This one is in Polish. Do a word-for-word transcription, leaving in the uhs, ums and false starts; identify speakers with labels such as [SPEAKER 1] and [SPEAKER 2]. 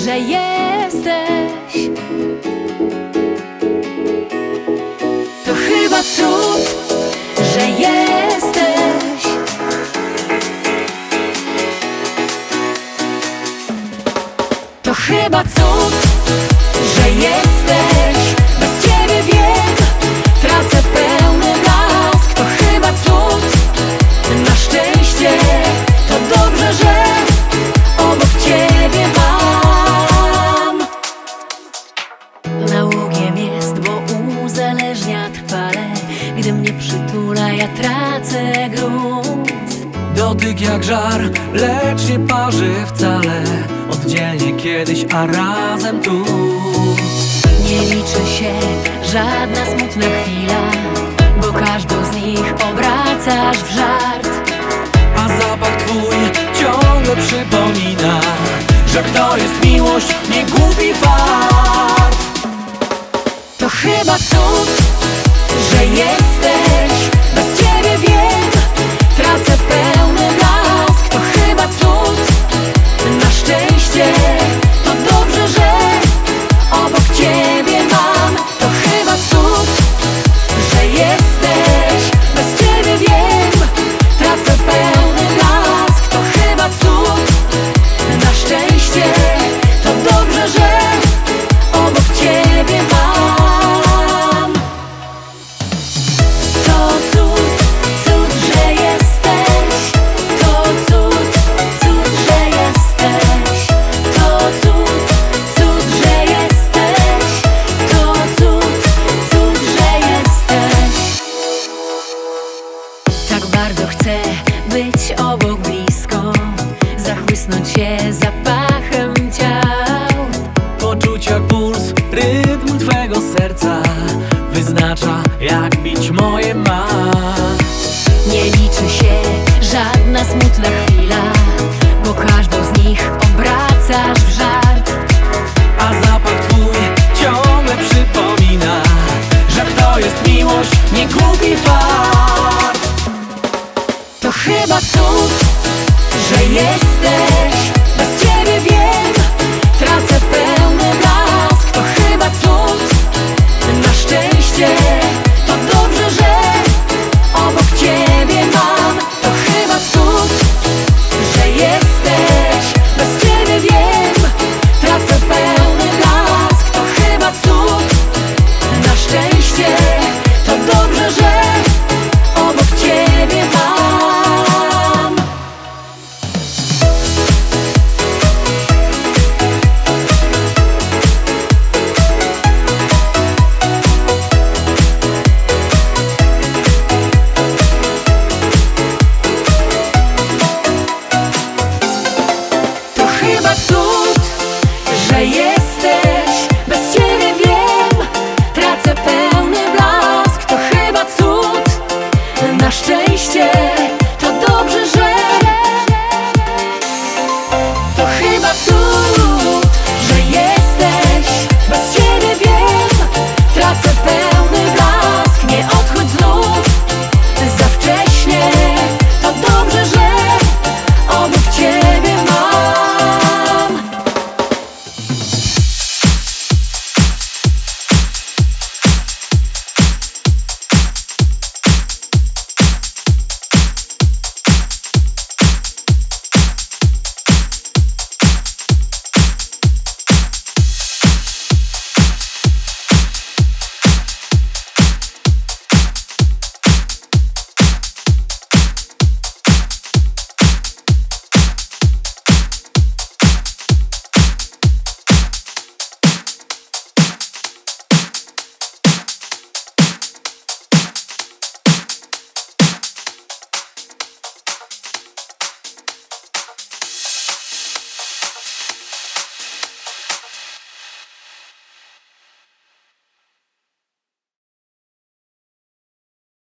[SPEAKER 1] że jesteś. To chyba cud, że jesteś. To chyba cud, że jesteś. Bez ciebie wiem, tracę pełny blask. To chyba cud, na szczęście. To dobrze, że obok ciebie mam. Nałogiem jest, bo uzależnia trwale. Gdy mnie przytula, ja tracę grunt.
[SPEAKER 2] Dotyk jak żar, lecz nie parzy wcale. Oddzielnie kiedyś, a razem tu.
[SPEAKER 1] Nie liczy się żadna smutna chwila, bo każdą z nich obracasz w żart.
[SPEAKER 2] A zapach twój ciągle przypomina, że to jest miłość, nie głupi fart.
[SPEAKER 1] To chyba cud, że jesteś. Bez ciebie wiem, tracę pełny blask. To chyba cud, na szczęście. To dobrze, że obok ciebie mam. To chyba cud, że jesteś. Bez ciebie wiem, tracę pełny blask. To chyba cud, na szczęście. To dobrze, że obok ciebie mam. To cud, cud, że jesteś. To cud, cud, że jesteś. To cud, cud, że jesteś. To cud, cud, że jesteś. Tak bardzo chcę być obok blisko, zachłysnąć się zapachem ciał.
[SPEAKER 2] Poczuć jak puls, rytm twego serca wyznacza, jak bić moje ma.
[SPEAKER 1] Nie liczy się żadna smutna chwila, bo każdą z nich obracasz w żart.
[SPEAKER 2] A zapach twój ciągle przypomina, że to jest miłość, nie głupi fart.
[SPEAKER 1] To chyba cud, że jesteś. Bez ciebie wiem, tracę pełny blask. To chyba cud, na szczęście. To dobrze, że obok ciebie mam. To chyba cud, że jesteś. Bez ciebie wiem, tracę pełny blask. To chyba cud, na szczęście. To dobrze, że obok ciebie mam. To chyba cud, że jest.